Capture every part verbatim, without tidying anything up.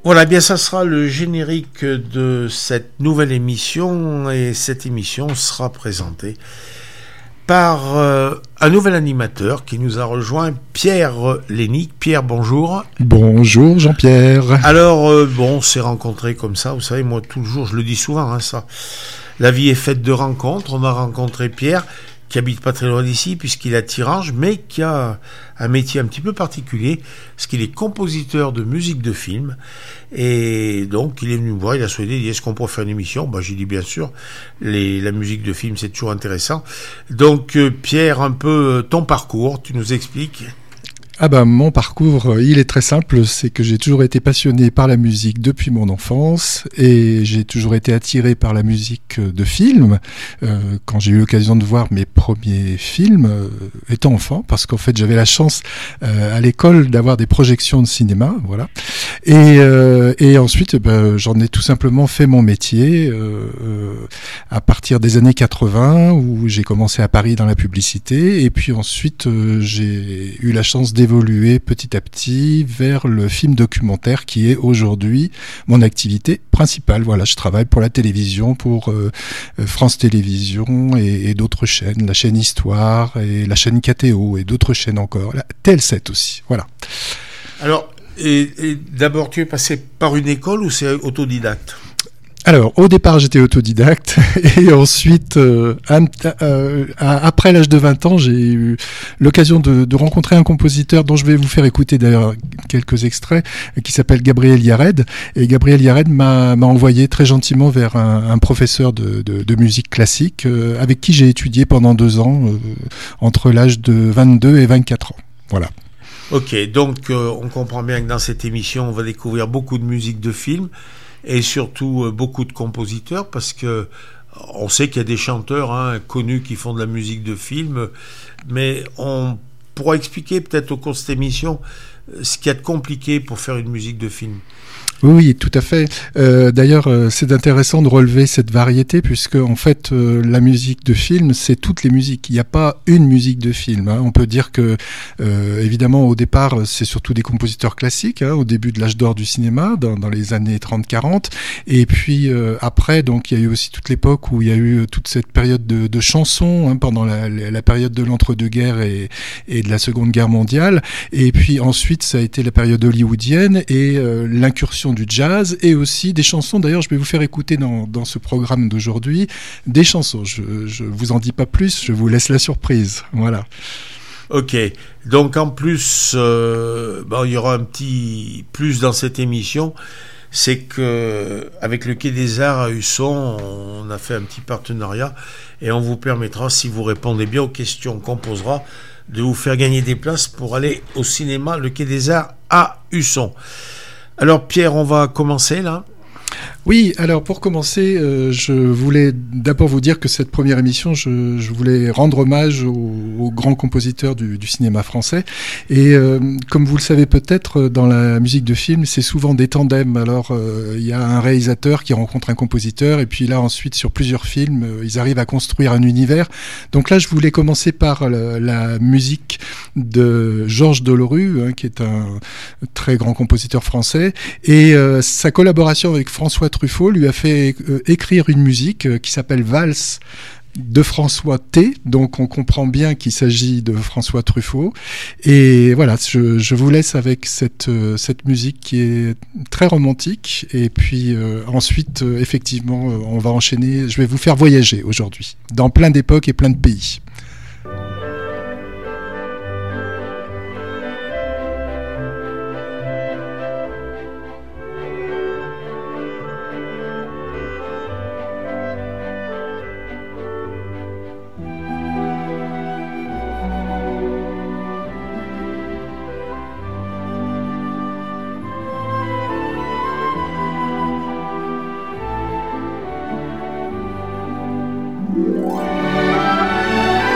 Voilà, bien ça sera le générique de cette nouvelle émission et cette émission sera présentée par euh, un nouvel animateur qui nous a rejoint, Pierre Lénic. Pierre, bonjour. Bonjour Jean-Pierre. Alors, euh, bon, on s'est rencontrés comme ça, vous savez, moi toujours, je le dis souvent, hein, ça. La vie est faite de rencontres. On a rencontré Pierre, qui habite pas très loin d'ici, puisqu'il est à Thirange, mais qui a un métier un petit peu particulier, parce qu'il est compositeur de musique de film. Et donc, il est venu me voir, il a souhaité, il dit, est-ce qu'on pourrait faire une émission? Bah, j'ai dit, bien sûr, les, la musique de film, c'est toujours intéressant. Donc, euh, Pierre, un peu ton parcours, tu nous expliques? Ah ben, mon parcours, il est très simple, c'est que j'ai toujours été passionné par la musique depuis mon enfance et j'ai toujours été attiré par la musique de film. Euh, quand j'ai eu l'occasion de voir mes premiers films, euh, étant enfant, parce qu'en fait j'avais la chance euh, à l'école d'avoir des projections de cinéma, voilà. Et, euh, et ensuite, ben, j'en ai tout simplement fait mon métier euh, euh, à partir des années quatre-vingts, où j'ai commencé à Paris dans la publicité, et puis ensuite euh, j'ai eu la chance d'évoluer évoluer petit à petit vers le film documentaire qui est aujourd'hui mon activité principale. Voilà, je travaille pour la télévision, pour euh, France Télévisions et, et d'autres chaînes, la chaîne Histoire et la chaîne K T O et d'autres chaînes encore, la Tel sept aussi. Voilà. Alors, et, et d'abord, tu es passé par une école ou c'est autodidacte ? Alors, au départ, j'étais autodidacte et ensuite, euh, à, euh, après l'âge de vingt ans, j'ai eu l'occasion de, de rencontrer un compositeur dont je vais vous faire écouter d'ailleurs quelques extraits, qui s'appelle Gabriel Yared. Et Gabriel Yared m'a, m'a envoyé très gentiment vers un, un professeur de, de, de musique classique euh, avec qui j'ai étudié pendant deux ans, euh, entre l'âge de vingt-deux et vingt-quatre ans. Voilà. Ok, donc euh, on comprend bien que dans cette émission, on va découvrir beaucoup de musique de film. Et surtout euh, beaucoup de compositeurs, parce que on sait qu'il y a des chanteurs hein, connus qui font de la musique de film, mais on pourra expliquer peut-être au cours de cette émission ce qu'il y a de compliqué pour faire une musique de film. Oui, tout à fait. Euh, d'ailleurs, euh, c'est intéressant de relever cette variété puisque en fait, euh, la musique de film, c'est toutes les musiques. Il n'y a pas une musique de film. Hein. On peut dire que, euh, évidemment, au départ, c'est surtout des compositeurs classiques, hein, au début de l'âge d'or du cinéma, dans, dans les années trente quarante. Et puis euh, après, donc, il y a eu aussi toute l'époque où il y a eu toute cette période de, de chansons hein, pendant la, la période de l'entre-deux-guerres et, et de la Seconde Guerre mondiale. Et puis ensuite, ça a été la période hollywoodienne et euh, l'incursion du jazz et aussi des chansons. D'ailleurs, je vais vous faire écouter dans, dans ce programme d'aujourd'hui des chansons. Je ne vous en dis pas plus, je vous laisse la surprise. Voilà. Ok. Donc en plus, euh, bon, il y aura un petit plus dans cette émission. C'est que avec le Quai des Arts à Husson, on a fait un petit partenariat et on vous permettra, si vous répondez bien aux questions qu'on posera, de vous faire gagner des places pour aller au cinéma le Quai des Arts à Husson. Alors Pierre, on va commencer là. Oui, alors pour commencer, euh, je voulais d'abord vous dire que cette première émission, je, je voulais rendre hommage aux, aux grands compositeurs du, du cinéma français. Et euh, comme vous le savez peut-être, dans la musique de film, c'est souvent des tandems. Alors il euh, y a un réalisateur qui rencontre un compositeur, et puis là ensuite sur plusieurs films, euh, ils arrivent à construire un univers. Donc là, je voulais commencer par la, la musique de Georges Delerue, hein, qui est un très grand compositeur français, et euh, sa collaboration avec François Truffaut lui a fait euh, écrire une musique euh, qui s'appelle Valse de François T. Donc on comprend bien qu'il s'agit de François Truffaut. Et voilà, je, je vous laisse avec cette, euh, cette musique qui est très romantique. Et puis euh, ensuite, euh, effectivement, euh, on va enchaîner. Je vais vous faire voyager aujourd'hui dans plein d'époques et plein de pays. Thank you.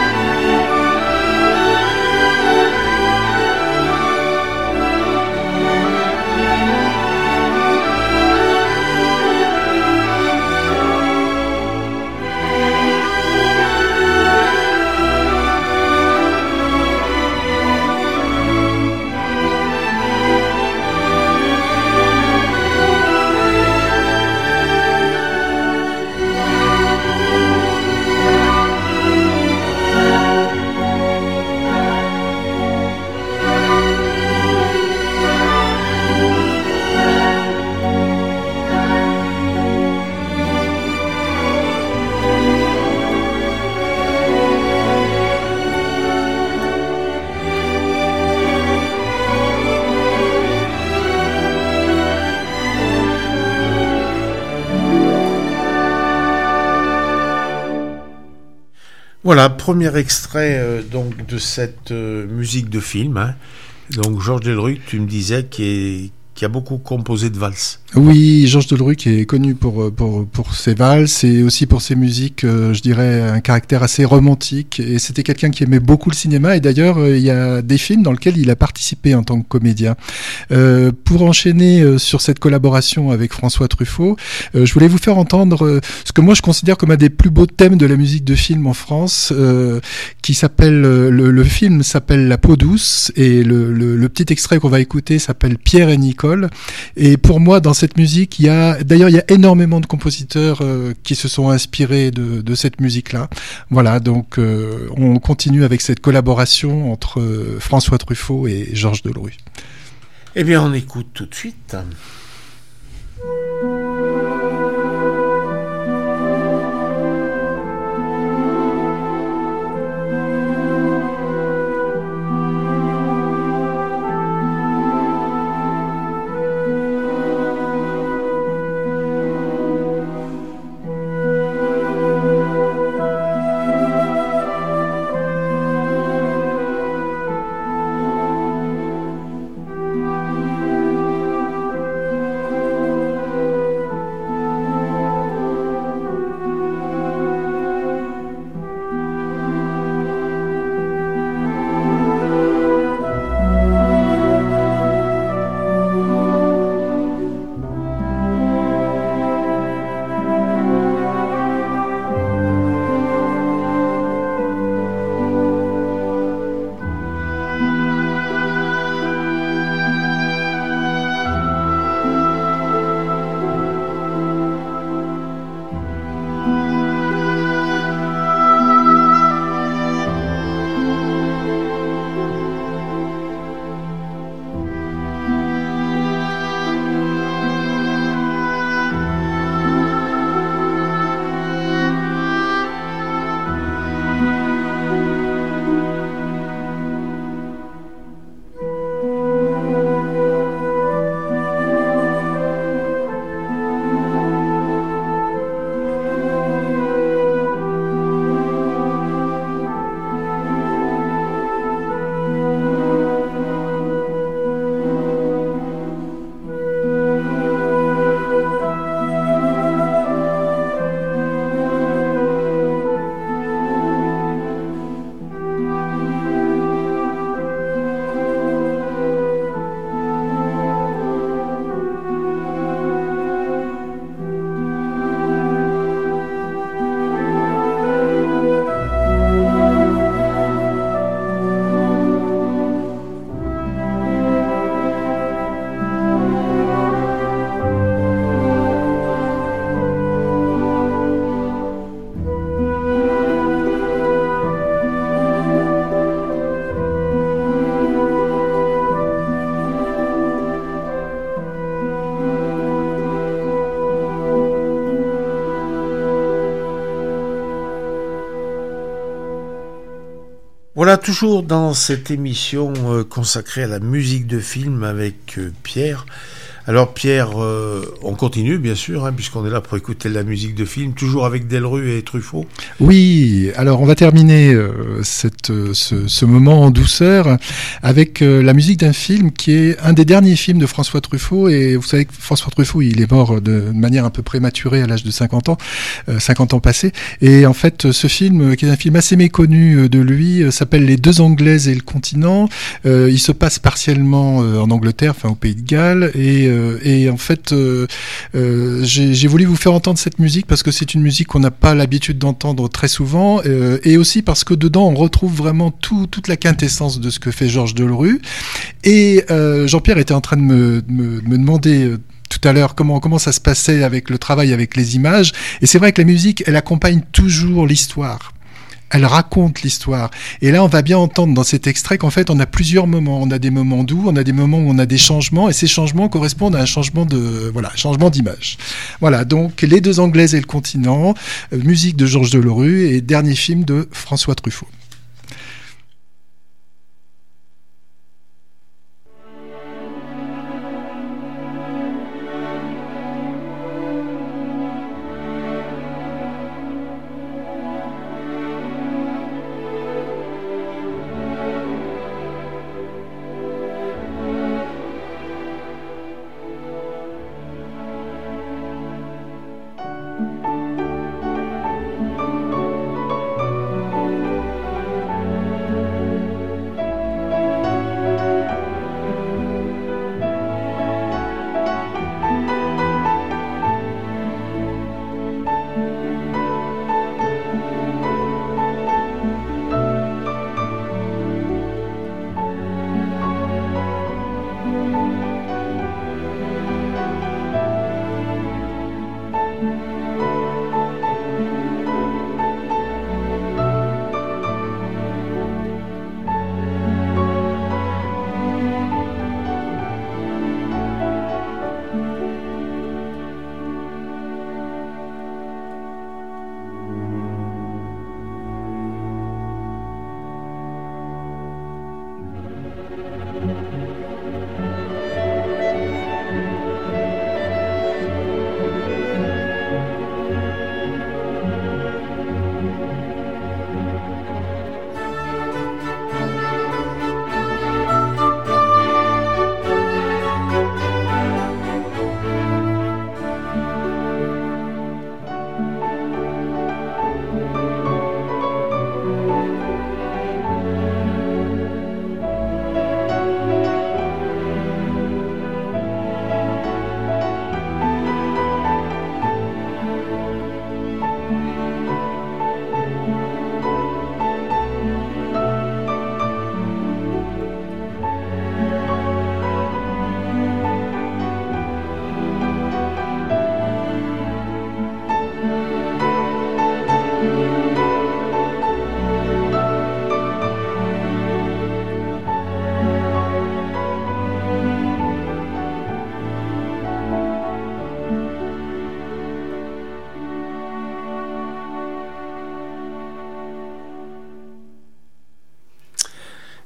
Voilà, premier extrait euh, donc de cette euh, musique de film. Hein. Donc Georges Delruc, tu me disais, qui, est, qui a beaucoup composé de valses. Oui, Georges Delruc est connu pour, pour, pour ses valses et aussi pour ses musiques, euh, je dirais, un caractère assez romantique. Et c'était quelqu'un qui aimait beaucoup le cinéma. Et d'ailleurs, euh, il y a des films dans lesquels il a participé en tant que comédien. Euh, pour enchaîner euh, sur cette collaboration avec François Truffaut, euh, je voulais vous faire entendre euh, ce que moi je considère comme un des plus beaux thèmes de la musique de film en France, euh, qui s'appelle, euh, le, le film s'appelle La peau douce et le, le, le petit extrait qu'on va écouter s'appelle Pierre et Nicole. Et pour moi, dans cette musique, il y a d'ailleurs il y a énormément de compositeurs euh, qui se sont inspirés de, de cette musique-là. Voilà, donc euh, on continue avec cette collaboration entre euh, François Truffaut et Georges Delruc. Eh bien, on écoute tout de suite. Voilà, toujours dans cette émission euh, consacrée à la musique de film avec euh, Pierre. Alors Pierre, euh, on continue bien sûr, hein, puisqu'on est là pour écouter de la musique de film, toujours avec Delruc et Truffaut. Oui, alors on va terminer euh, cette, euh, ce, ce moment en douceur avec euh, la musique d'un film qui est un des derniers films de François Truffaut. Et vous savez que François Truffaut, il est mort de, de manière un peu prématurée à l'âge de cinquante ans, euh, cinquante ans passés. Et en fait, ce film, qui est un film assez méconnu de lui, euh, s'appelle Les Deux Anglaises et le continent. Euh, il se passe partiellement euh, en Angleterre, enfin au Pays de Galles, et Et en fait, euh, euh, j'ai, j'ai voulu vous faire entendre cette musique parce que c'est une musique qu'on n'a pas l'habitude d'entendre très souvent, euh, et aussi parce que dedans on retrouve vraiment tout, toute la quintessence de ce que fait Georges Delruc. Et euh, Jean-Pierre était en train de me, me, me demander euh, tout à l'heure comment comment ça se passait avec le travail avec les images. Et c'est vrai que la musique, elle accompagne toujours l'histoire. Elle raconte l'histoire. Et là, on va bien entendre dans cet extrait qu'en fait, on a plusieurs moments. On a des moments doux, on a des moments où on a des changements, et ces changements correspondent à un changement de, voilà, changement d'image. Voilà. Donc, Les Deux Anglaises et le continent, euh, musique de Georges Delruc et dernier film de François Truffaut.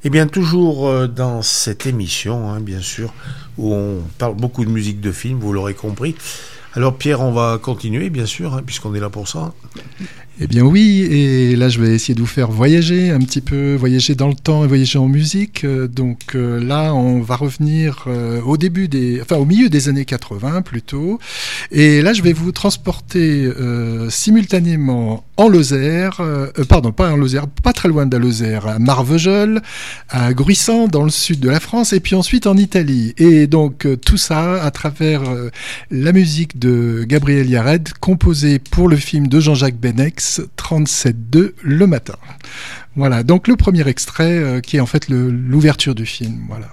Eh bien, toujours euh, dans cette émission, hein, bien sûr, où on parle beaucoup de musique de film, vous l'aurez compris. Alors Pierre, on va continuer, bien sûr, hein, puisqu'on est là pour ça. Eh bien oui, et là je vais essayer de vous faire voyager un petit peu, voyager dans le temps et voyager en musique. Euh, donc euh, là, on va revenir euh, au début des, enfin au milieu des années quatre-vingts plutôt. Et là, je vais vous transporter euh, simultanément en Lozère, euh, pardon, pas en Lozère, pas très loin de la Lozère, à Marvejols, à Gruissant dans le sud de la France, et puis ensuite en Italie. Et donc euh, tout ça à travers euh, la musique de Gabriel Yared, composée pour le film de Jean-Jacques Benex, trente-sept deux le matin. Voilà, donc le premier extrait euh, qui est en fait le, l'ouverture du film. Voilà.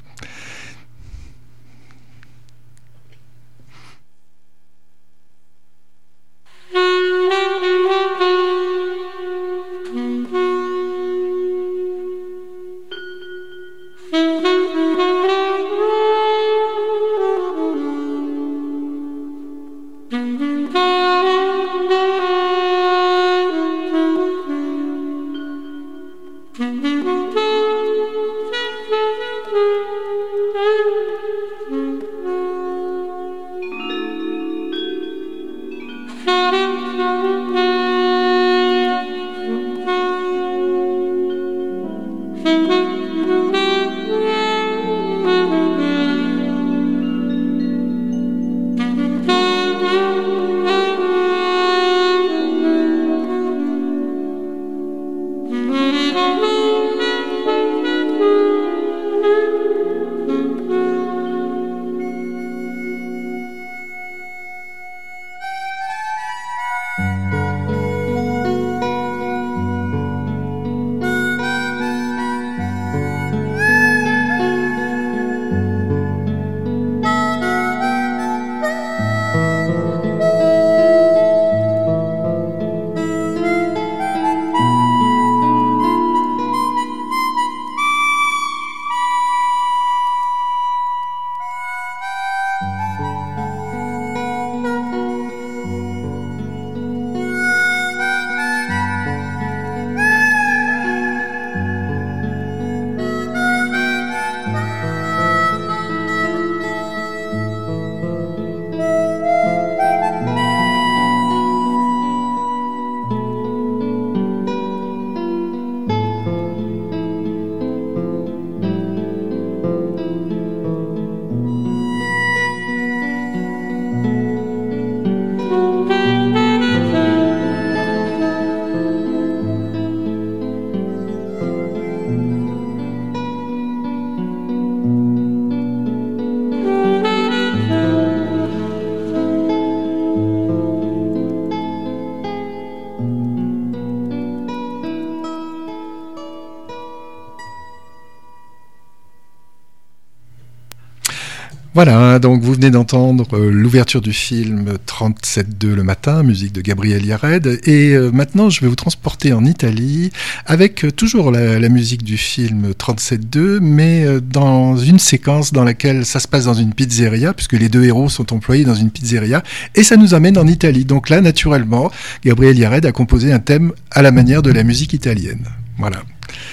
Voilà, donc vous venez d'entendre euh, l'ouverture du film trente-sept deux le matin, musique de Gabriel Yared. Et euh, maintenant, je vais vous transporter en Italie avec euh, toujours la, la musique du film trente-sept deux, mais euh, dans une séquence dans laquelle ça se passe dans une pizzeria, puisque les deux héros sont employés dans une pizzeria, et ça nous amène en Italie. Donc là, naturellement, Gabriel Yared a composé un thème à la manière de la musique italienne. Voilà.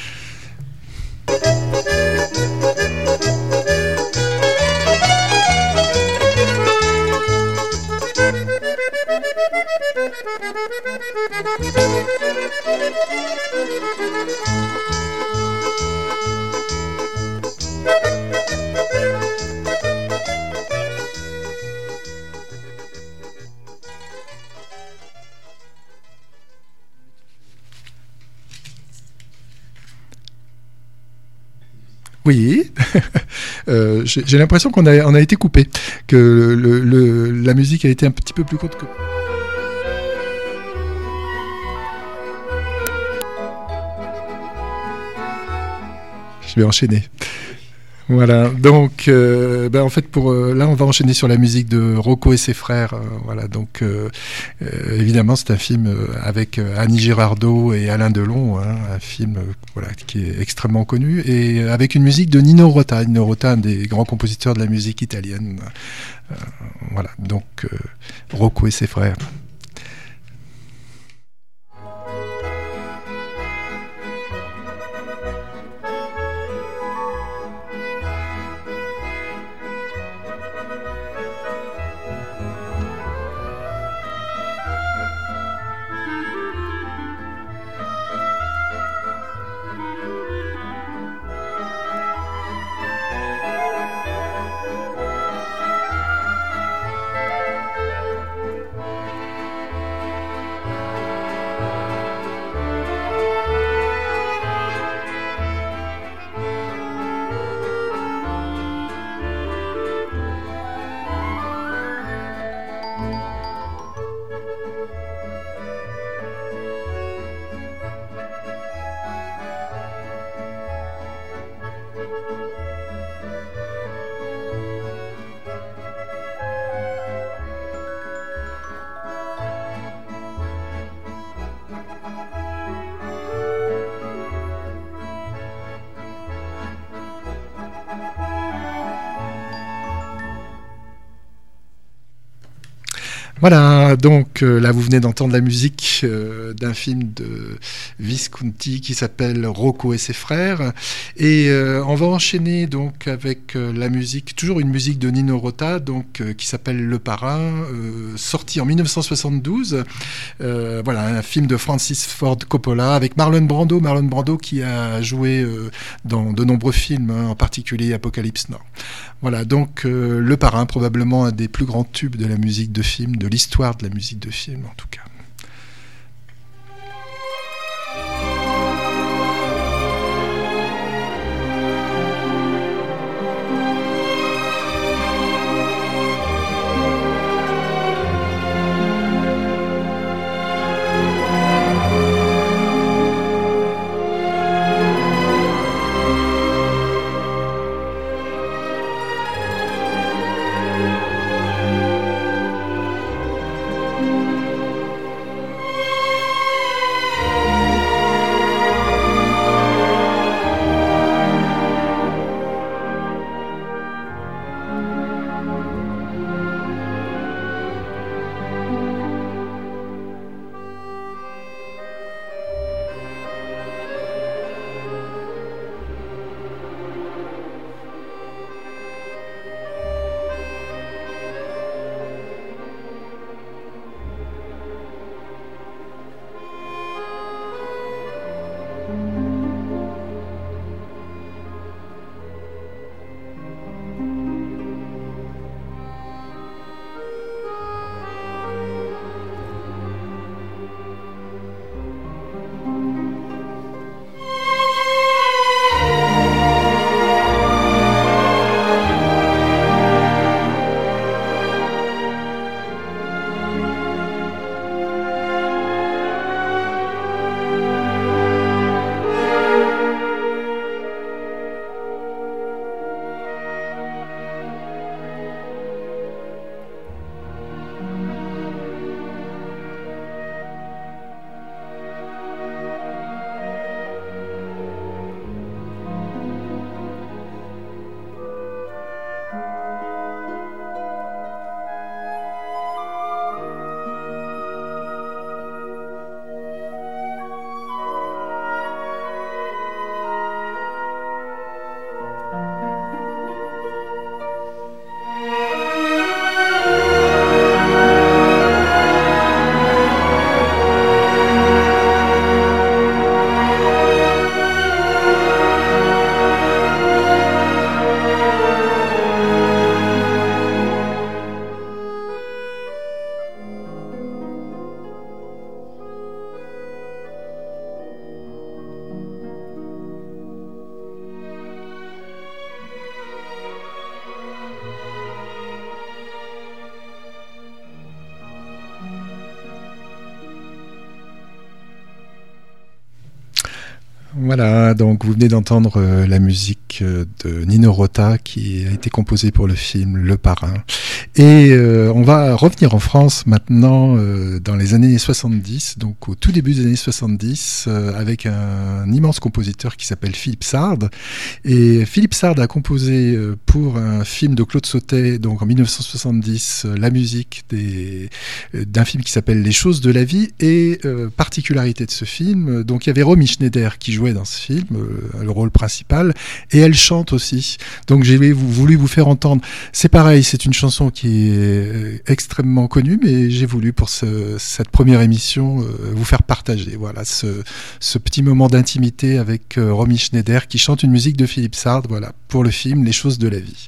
Oui, euh, j'ai, j'ai l'impression qu'on a, on a été coupé, que le, le, la musique a été un petit peu plus courte que... Je vais enchaîner. Voilà, donc euh, ben en fait pour euh, là on va enchaîner sur la musique de Rocco et ses frères. Euh, voilà, donc euh, euh, évidemment c'est un film euh, avec euh, Annie Girardot et Alain Delon, hein, un film euh, voilà qui est extrêmement connu et avec une musique de Nino Rota, Nino Rota, un des grands compositeurs de la musique italienne. Euh, voilà, donc euh, Rocco et ses frères. Voilà, donc euh, là vous venez d'entendre la musique euh, d'un film de Visconti qui s'appelle Rocco et ses frères, et euh, on va enchaîner donc avec euh, la musique, toujours une musique de Nino Rota, donc euh, qui s'appelle Le Parrain, euh, sorti en dix-neuf cent soixante-douze. Euh, voilà, un film de Francis Ford Coppola avec Marlon Brando, Marlon Brando qui a joué euh, dans de nombreux films, hein, en particulier Apocalypse Now. Voilà, donc euh, Le Parrain, probablement un des plus grands tubes de la musique de film, de l'histoire de la musique de film en tout cas. Voilà, donc vous venez d'entendre euh, la musique euh, de Nino Rota qui a été composée pour le film Le Parrain. Et euh, on va revenir en France maintenant euh, dans les années soixante-dix, donc au tout début des années soixante-dix, euh, avec un, un immense compositeur qui s'appelle Philippe Sard. Et Philippe Sard a composé euh, pour un film de Claude Sautet, donc en dix-neuf cent soixante-dix, euh, la musique des, euh, d'un film qui s'appelle Les choses de la vie. Et euh, particularité de ce film, donc il y avait Romy Schneider qui jouait dans ce film, euh, le rôle principal, et elle chante aussi. Donc j'ai voulu vous faire entendre. C'est pareil, c'est une chanson qui est extrêmement connue, mais j'ai voulu pour ce, cette première émission euh, vous faire partager, voilà, ce, ce petit moment d'intimité avec euh, Romy Schneider qui chante une musique de Philippe Sard, voilà, pour le film Les choses de la vie.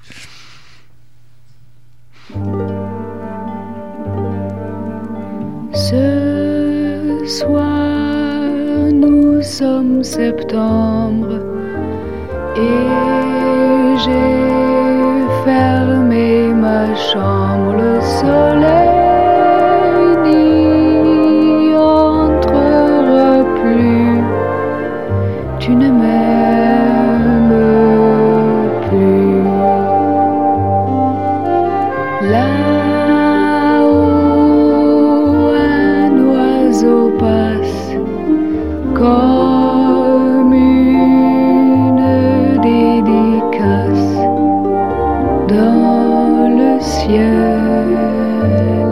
Ce soir, nous sommes septembre et j'ai fermé ma chambre. Le soleil n'y entrera plus. Tu ne m'aimes plus. Là-haut, un oiseau passe comme une dédicace dans le ciel.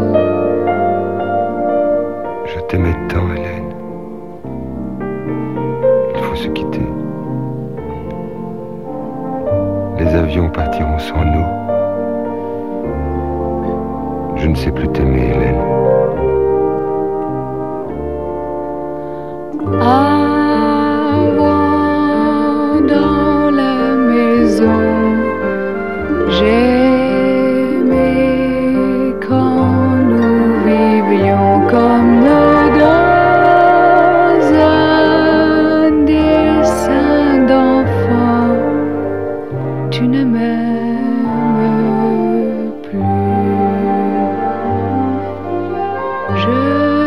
t'aimais tant, Hélène. Il faut se quitter. Les avions partiront sans nous. Je ne sais plus t'aimer, Hélène. Avant, dans la maison, j'aimais quand nous vivions comme dans un dessin d'enfant. Tu ne m'aimes plus. Je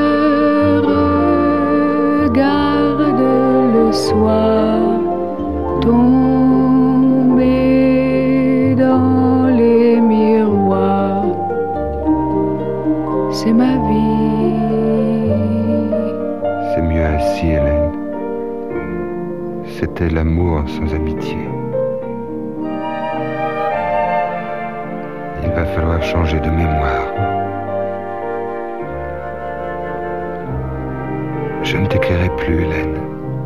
regarde le soir tomber dans les miroirs. C'est ma vie. C'est mieux ainsi, Hélène. C'était l'amour sans amitié. Il va falloir changer de mémoire. Je ne t'éclairai plus, Hélène.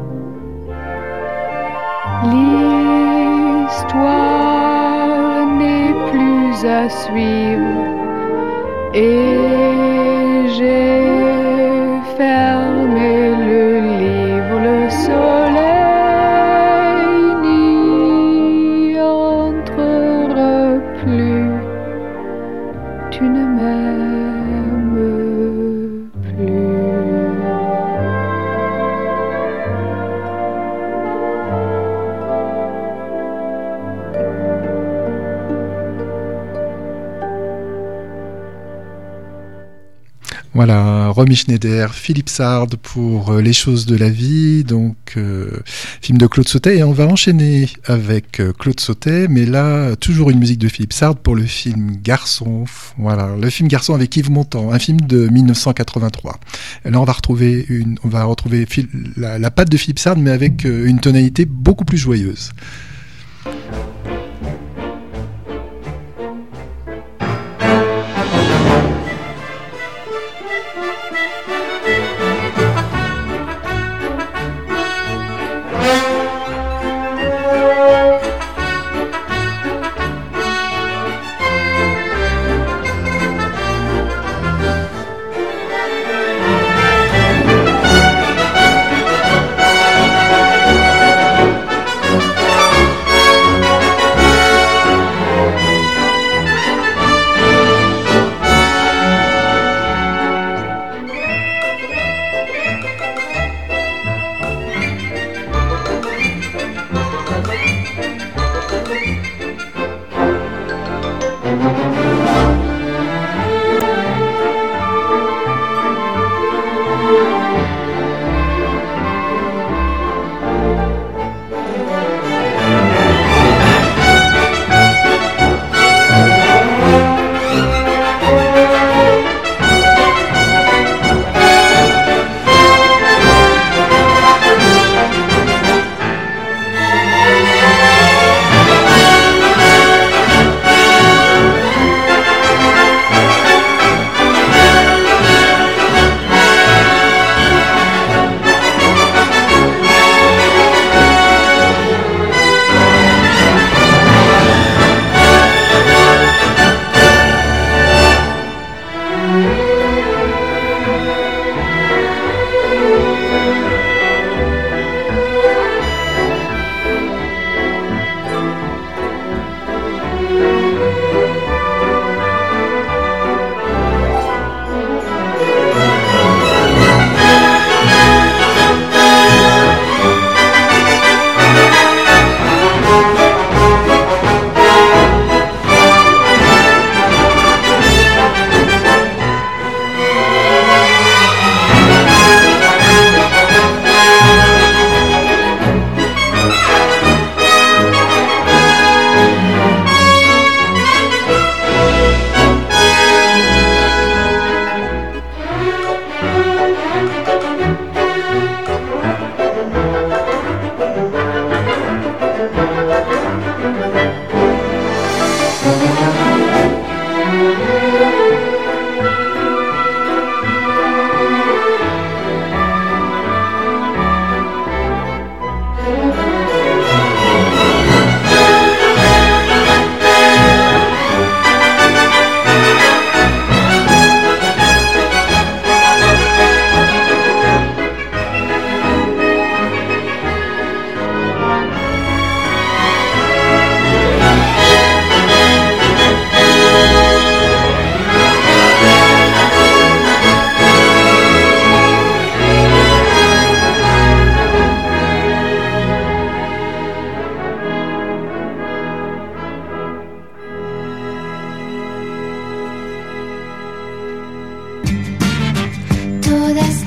L'histoire n'est plus à suivre et j'ai fermé le livre. Le soleil n'y entrera plus. Tu ne m'aimes plus. Voilà, Romy Schneider, Philippe Sard pour euh, Les choses de la vie, donc euh, film de Claude Sautet. Et on va enchaîner avec euh, Claude Sautet, mais là, toujours une musique de Philippe Sard pour le film Garçon. Voilà, le film Garçon avec Yves Montand, un film de mille neuf cent quatre-vingt-trois. Et là, on va retrouver, une, on va retrouver la, la patte de Philippe Sard, mais avec euh, une tonalité beaucoup plus joyeuse.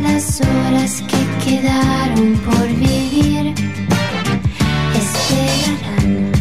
las horas que quedaron por vivir esperarán.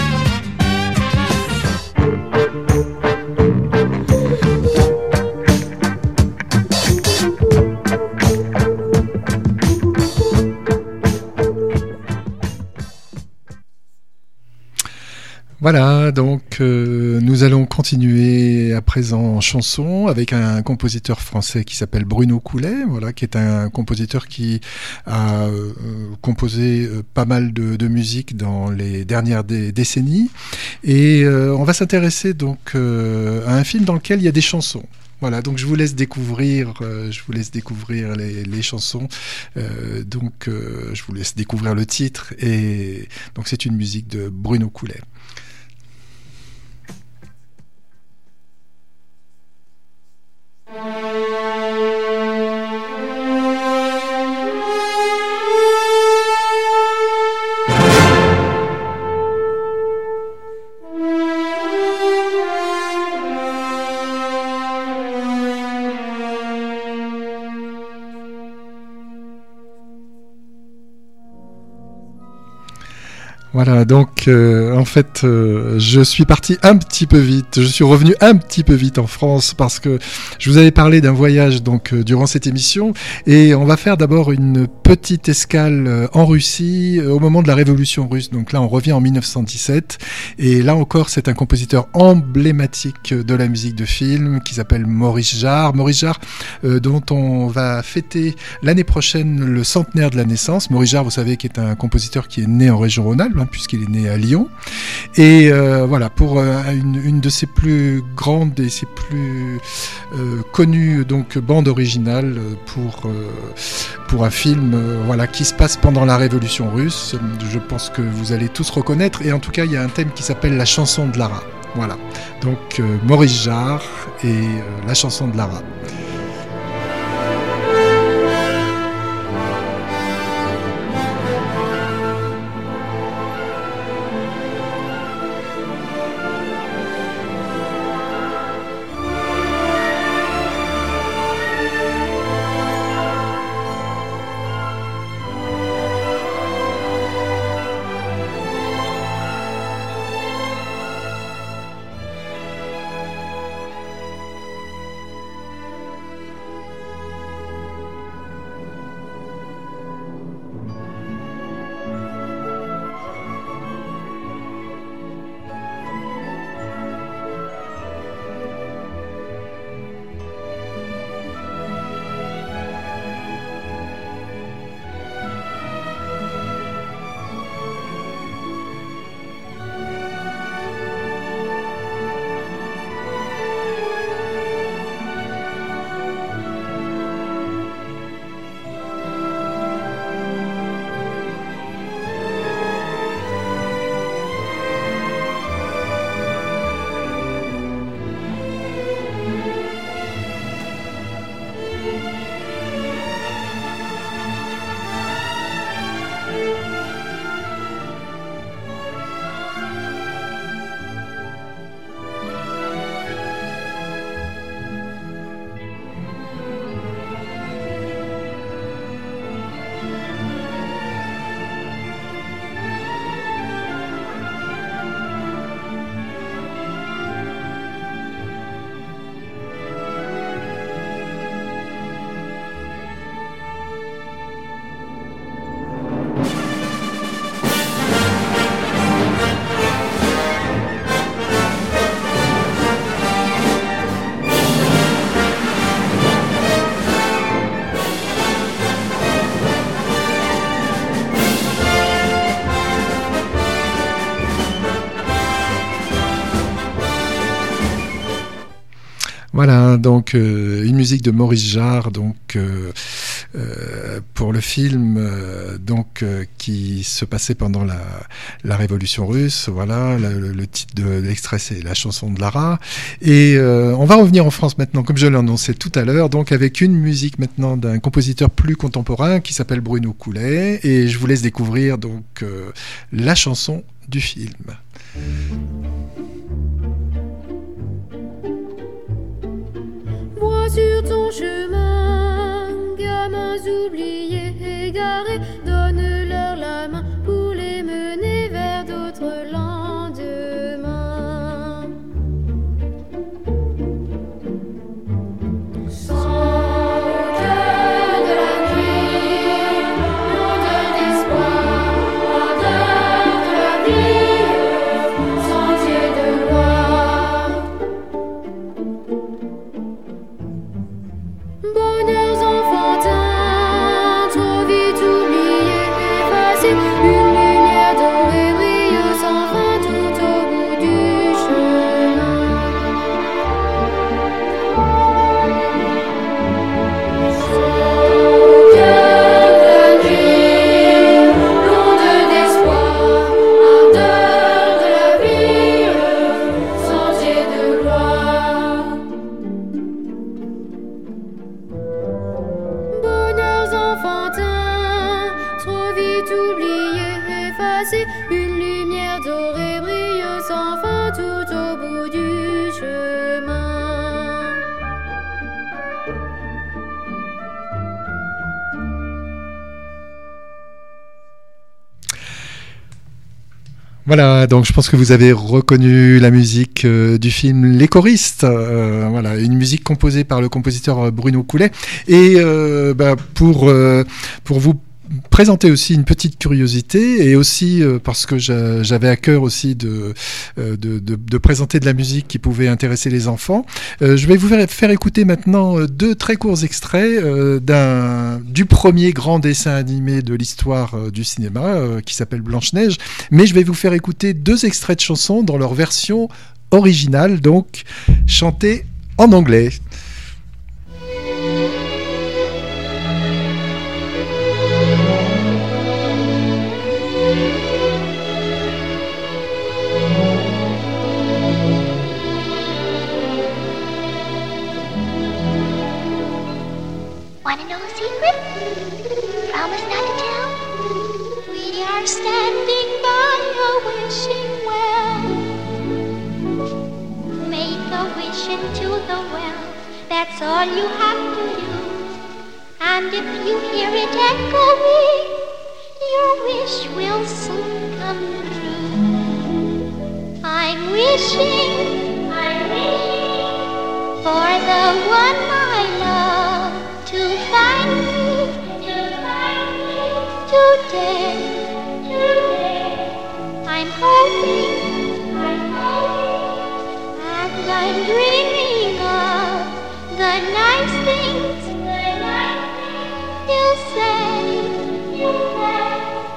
Voilà, donc euh, nous allons continuer à présent en chanson avec un compositeur français qui s'appelle Bruno Coulet, voilà, qui est un compositeur qui a euh, composé euh, pas mal de, de musique dans les dernières dé- décennies. Et euh, on va s'intéresser donc euh, à un film dans lequel il y a des chansons. Voilà, donc je vous laisse découvrir, euh, je vous laisse découvrir les, les chansons. Euh, donc euh, je vous laisse découvrir le titre. Et donc c'est une musique de Bruno Coulet. Voilà, donc euh, en fait, euh, je suis parti un petit peu vite. Je suis revenu un petit peu vite en France parce que je vous avais parlé d'un voyage donc euh, durant cette émission et on va faire d'abord une petite escale euh, en Russie euh, au moment de la Révolution russe. Donc là, on revient en dix-neuf cent dix-sept et là encore, c'est un compositeur emblématique de la musique de film qui s'appelle Maurice Jarre. Maurice Jarre, euh, dont on va fêter l'année prochaine le centenaire de la naissance. Maurice Jarre, vous savez, qui est un compositeur qui est né en région Rhône-Alpes, puisqu'il est né à Lyon. Et euh, voilà, pour euh, une, une de ses plus grandes et ses plus euh, connues donc, bandes originales pour, euh, pour un film euh, voilà, qui se passe pendant la Révolution russe. Je pense que vous allez tous reconnaître. Et en tout cas, il y a un thème qui s'appelle La chanson de Lara. Voilà, donc euh, Maurice Jarre et euh, La chanson de Lara. Voilà, donc euh, une musique de Maurice Jarre, donc euh, euh, pour le film, euh, donc euh, qui se passait pendant la, la Révolution russe. Voilà, le, le titre de l'extrait, c'est La chanson de Lara. Et euh, on va revenir en France maintenant, comme je l'ai annoncé tout à l'heure, donc avec une musique maintenant d'un compositeur plus contemporain qui s'appelle Bruno Coulet. Et je vous laisse découvrir donc euh, la chanson du film. Sur ton chemin, gamin. égarés, donne-leur la main pour les mener vers d'autres lendemains. Sans cœur de la nuit, onde d'espoir, ardeur de la vie, sentier de gloire. Bonheurs enfantins, trop vite oubliés, effacés, une lumière dorée brille sans fin tout au bout du chemin. Sans cœur de la nuit, l'onde d'espoir, ardeur de la vie, sentier de gloire. Bonheurs enfantins, trop vite oubliés, effacés, une lumière dorée brille sans fin tout au bout du chemin. Voilà, donc je pense que vous avez reconnu la musique euh, du film Les Choristes. Euh, voilà, une musique composée par le compositeur Bruno Coulet. Et euh, bah, pour euh, pour vous présenter aussi une petite curiosité, et aussi euh, parce que j'a- j'avais à cœur aussi de, euh, de, de, de présenter de la musique qui pouvait intéresser les enfants. Euh, je vais vous faire, faire écouter maintenant euh, deux très courts extraits euh, d'un, du premier grand dessin animé de l'histoire euh, du cinéma euh, qui s'appelle Blanche-Neige, mais je vais vous faire écouter deux extraits de chansons dans leur version originale, donc chantée en anglais. Wanna know a secret? Promise not to tell. We are standing by a wishing well. Make a wish into the well. That's all you have to do. And if you hear it echoing, your wish will soon come true. I'm wishing, I'm wishing for the one I love to find me, to find me today, today. I'm hoping, I'm hoping, and I'm dreaming of the nice things, the nice things you'll say, you'll say.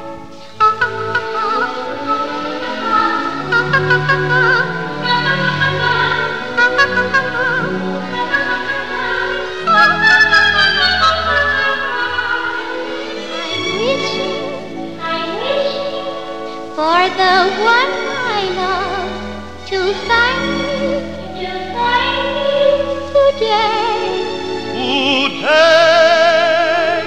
For the one I love to find me, to find me today. Today.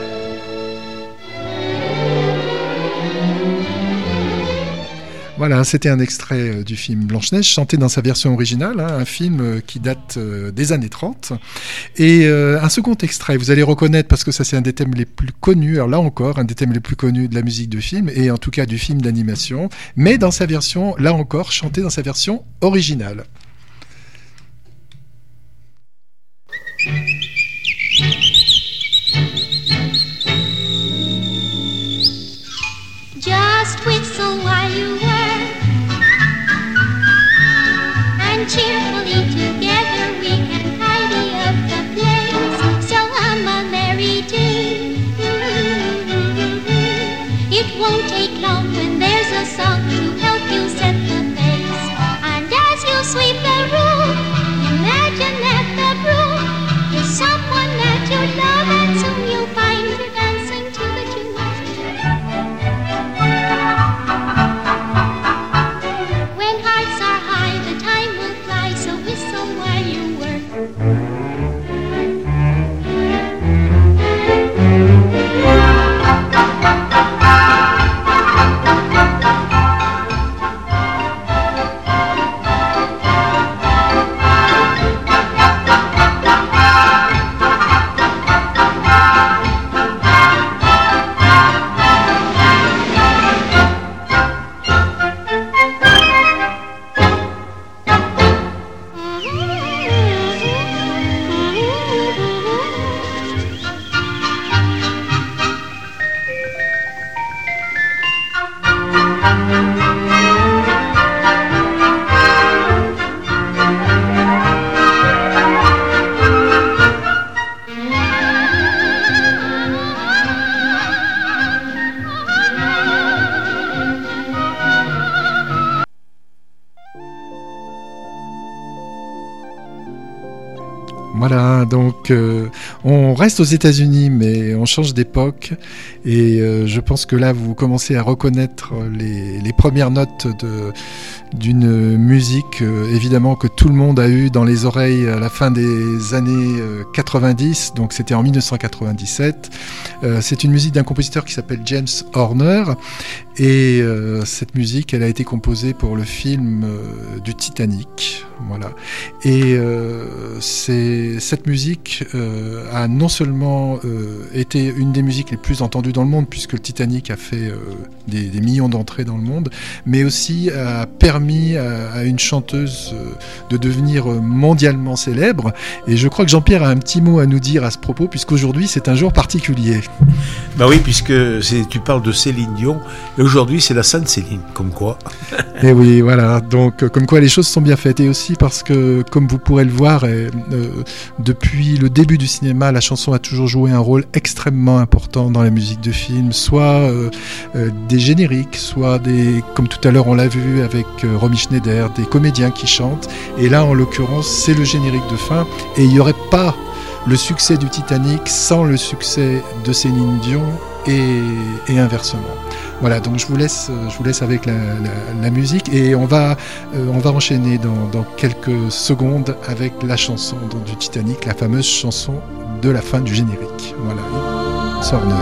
Voilà, c'était un extrait euh, du film Blanche-Neige, chanté dans sa version originale, hein, un film euh, qui date euh, des années trente. Et euh, un second extrait, vous allez reconnaître, parce que ça c'est un des thèmes les plus connus, alors là encore, un des thèmes les plus connus de la musique de film, et en tout cas du film d'animation, mais dans sa version, là encore, chanté dans sa version originale. Just whistle while you work, and cheerfully together we can tidy up the place. So hum a merry tune. It won't take long when there's a song to help you set the pace. And as you sweep the room, imagine that the broom is so donc euh, on reste aux États-Unis, mais on change d'époque. Et euh, je pense que là, vous commencez à reconnaître les, les premières notes de, d'une musique, euh, évidemment, que tout le monde a eu dans les oreilles à la fin des années euh, quatre-vingt-dix. Donc c'était en dix-neuf cent quatre-vingt-dix-sept. Euh, c'est une musique d'un compositeur qui s'appelle James Horner. Et euh, cette musique, elle a été composée pour le film euh, du Titanic. Voilà. Et euh, c'est, cette musique euh, a non seulement euh, été une des musiques les plus entendues dans le monde, puisque le Titanic a fait euh, des, des millions d'entrées dans le monde, mais aussi a permis à, à une chanteuse euh, de devenir mondialement célèbre. Et je crois que Jean-Pierre a un petit mot à nous dire à ce propos, puisqu'aujourd'hui c'est un jour particulier. Bah oui, puisque c'est, tu parles de Céline Dion, et aujourd'hui c'est la Sainte Céline, comme quoi. Et oui, voilà, donc comme quoi les choses sont bien faites. Et aussi parce que, comme vous pourrez le voir, et, euh, depuis le début du cinéma, la chanson a toujours joué un rôle extrêmement important dans la musique de film, soit euh, euh, des génériques, soit des, comme tout à l'heure on l'a vu avec euh, Romy Schneider, des comédiens qui chantent. Et là, en l'occurrence, c'est le générique de fin. Et il n'y aurait pas le succès du Titanic sans le succès de Céline Dion et, et inversement. Voilà, donc je vous laisse, je vous laisse avec la, la, la musique et on va, euh, on va enchaîner dans, dans quelques secondes avec la chanson donc, du Titanic, la fameuse chanson de la fin du générique. Voilà, Horner.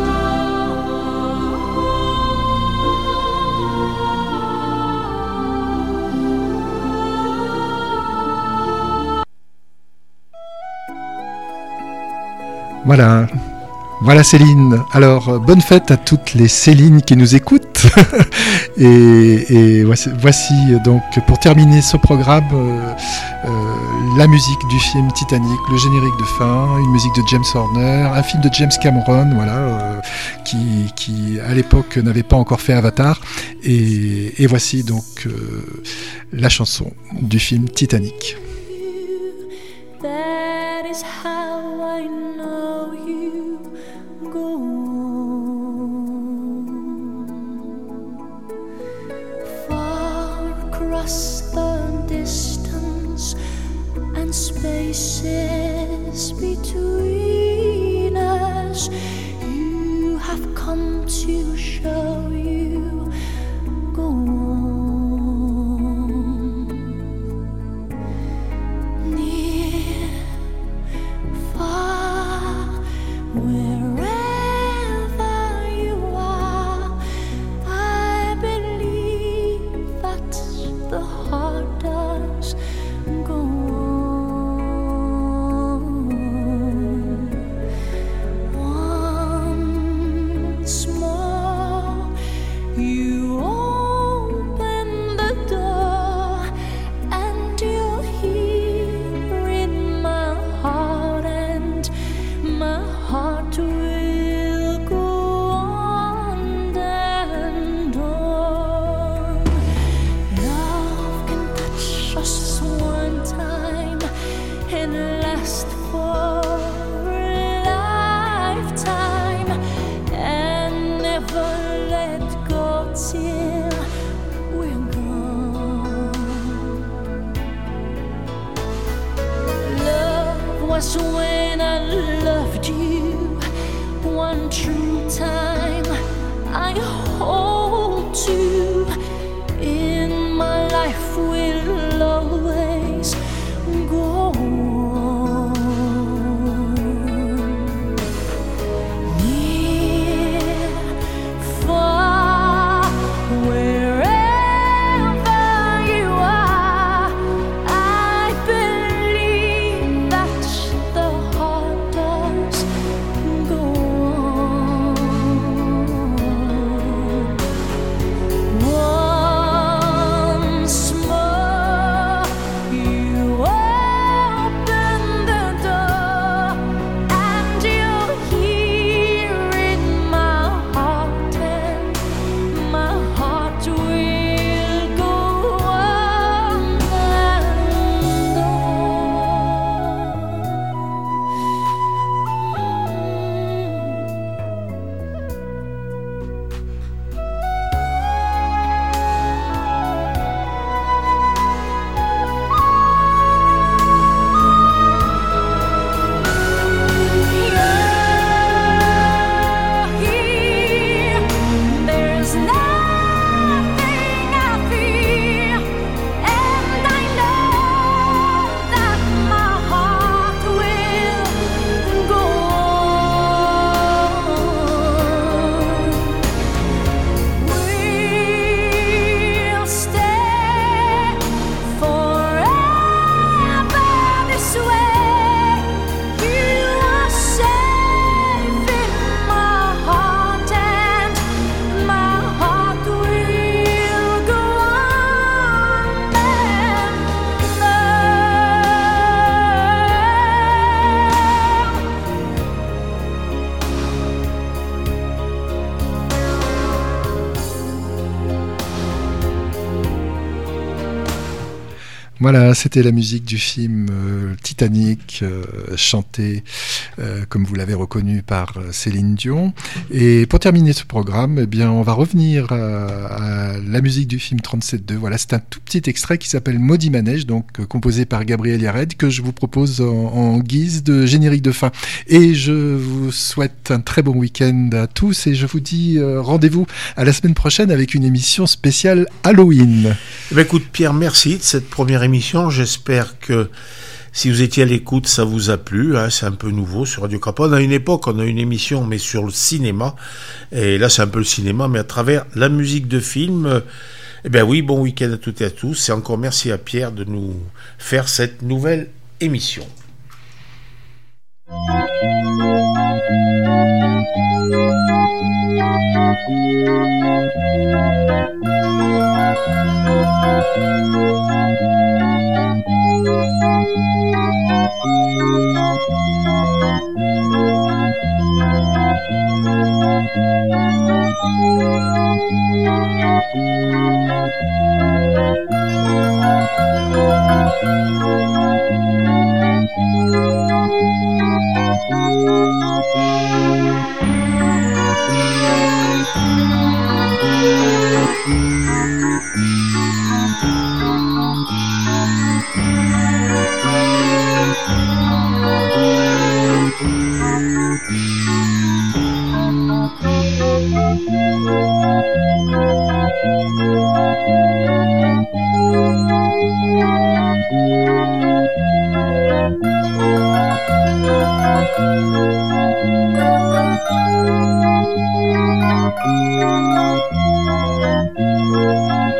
Voilà. Voilà Céline. Alors, euh, bonne fête à toutes les Célines qui nous écoutent. et, et voici, voici donc pour terminer ce programme euh, euh, la musique du film Titanic, le générique de fin, une musique de James Horner, un film de James Cameron, voilà, euh, qui, qui à l'époque n'avait pas encore fait Avatar. Et, et voici donc euh, la chanson du film Titanic. That is how I know you go far across the distance and spaces between us. You have come to show you go near, far. Voilà, c'était la musique du film euh, Titanic, euh, chantée, euh, comme vous l'avez reconnu, par euh, Céline Dion. Et pour terminer ce programme, eh bien, on va revenir à, à la musique du film trente-sept deux. Voilà, c'est un tout petit extrait qui s'appelle Maudit Manège, donc euh, composé par Gabriel Yared, que je vous propose en, en guise de générique de fin. Et je vous souhaite un très bon week-end à tous et je vous dis euh, rendez-vous à la semaine prochaine avec une émission spéciale Halloween. Eh bien, écoute, Pierre, merci de cette première émission. J'espère que si vous étiez à l'écoute, ça vous a plu. Hein, c'est un peu nouveau sur Radio Capone. À une époque, on a une émission, mais sur le cinéma. Et là, c'est un peu le cinéma, mais à travers la musique de film. Eh bien oui, bon week-end à toutes et à tous. Et encore merci à Pierre de nous faire cette nouvelle émission. Thank you.